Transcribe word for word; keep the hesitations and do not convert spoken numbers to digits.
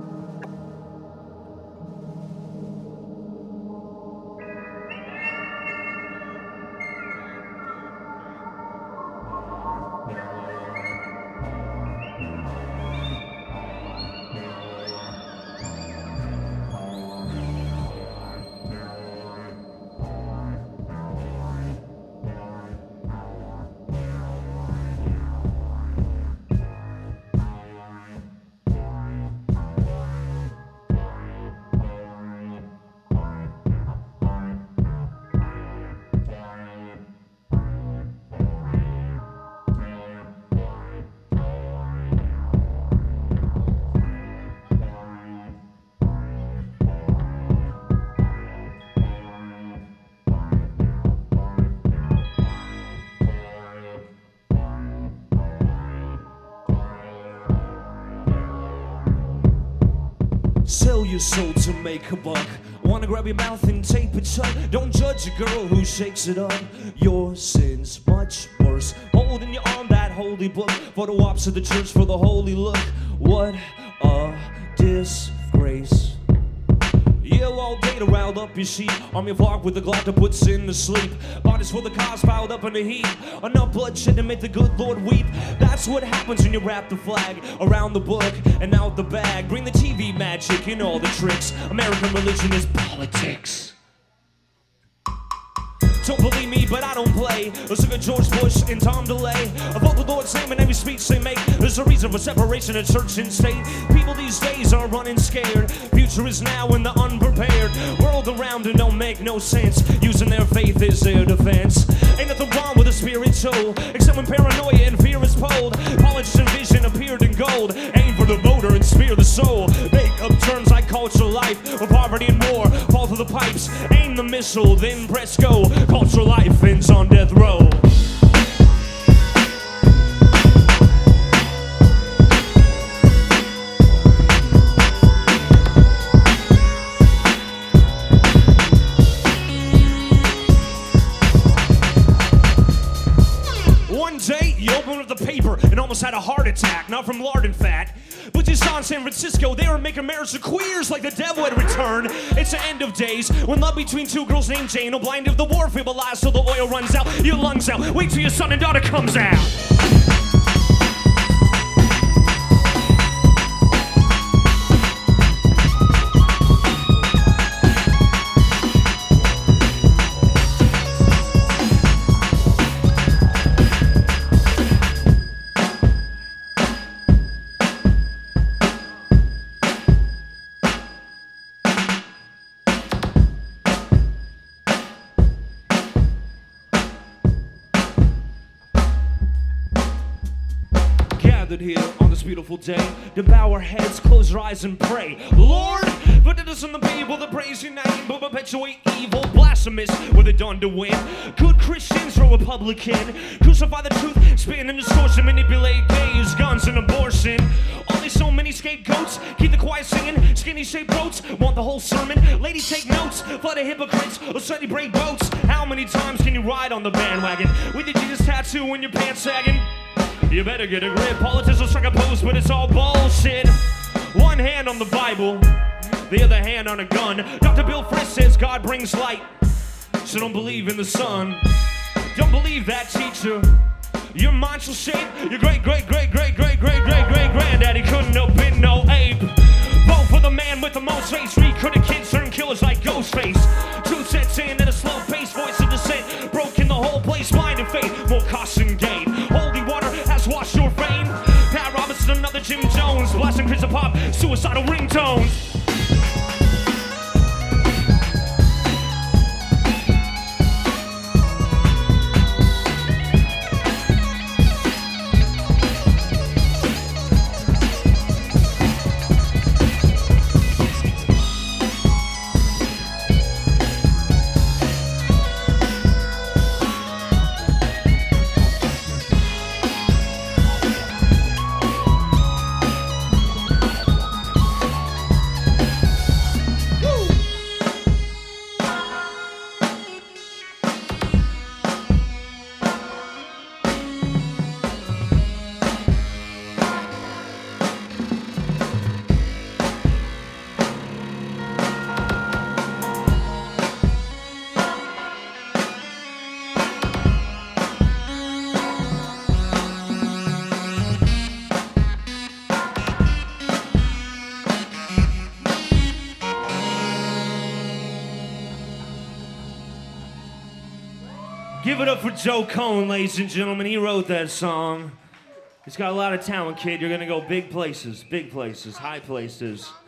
Sell your soul to make a buck. Wanna grab your mouth and tape it shut. Don't judge a girl who shakes it up. Your sin's much worse. Hold in your arm that holy book. Photo ops of the church for the holy look. What a disgrace. Yell all day to rile up your sheep. Army of Lark with a Glock that puts sin to sleep. Bodies for the cause piled up in a heap. Enough bloodshed to make the good Lord weep. That's what happens when you wrap the flag around the book and out the bag. Bring the T V magic and all the tricks. American religion is politics. Don't believe me, but I don't play. Let's look at George Bush and Tom DeLay. I vote the Lord's name in every speech they make. There's a reason for separation of church and state. People these days are running scared. Future is now in the unprepared. World around them don't make no sense. Using their faith as their defense. Ain't nothing wrong with a spiritual, except when paranoia and fear is pulled. Politics and vision appeared in gold. Aim for the voter and spear the soul. Make up terms like culture, life, or poverty and war. Fall through the pipes, aim the missile, then press go. Culture life ends on death row. One day, you opened up the paper and almost had a heart attack. Not from lard and fat, but you saw in San Francisco they were making marriage to queers like the devil had returned. It's the end of days when love between two girls named Jane will blind of the war feeble lies till the oil runs out, your lungs out. Wait till your son and daughter comes out. Here on this beautiful day, to bow our heads, close our eyes and pray. Lord, put us in the people that praise your name, but perpetuate evil, blasphemous, with it done to win. Good Christians or Republican, crucify the truth, spin and distortion, manipulate gays, guns and abortion. Only so many scapegoats, keep the choir singing, skinny shaped throats, want the whole sermon. Ladies take notes, flood of hypocrites, or suddenly break boats. How many times can you ride on the bandwagon with your Jesus tattoo and your pants sagging? You better get a grip. Politics will strike a pose, but it's all bullshit. One hand on the Bible, the other hand on a gun. Doctor Bill Frist says God brings light, so don't believe in the sun. Don't believe that, teacher. Your mind shall shape. Your great, great, great, great, great, great, great, great granddaddy couldn't have been no ape. Vote for the man with the most face. Recruited kids turn killers like Ghostface. Truth sets in at a slow pace. Voice of dissent, broken the whole place. Blind and faith, more caution gain. Holy water has washed your fame. Pat Robinson, another Jim Jones, blasting Chris Pop, suicidal ringtones. Give it up for Joe Cohn, ladies and gentlemen. He wrote that song. He's got a lot of talent, kid. You're gonna go big places, big places, high places.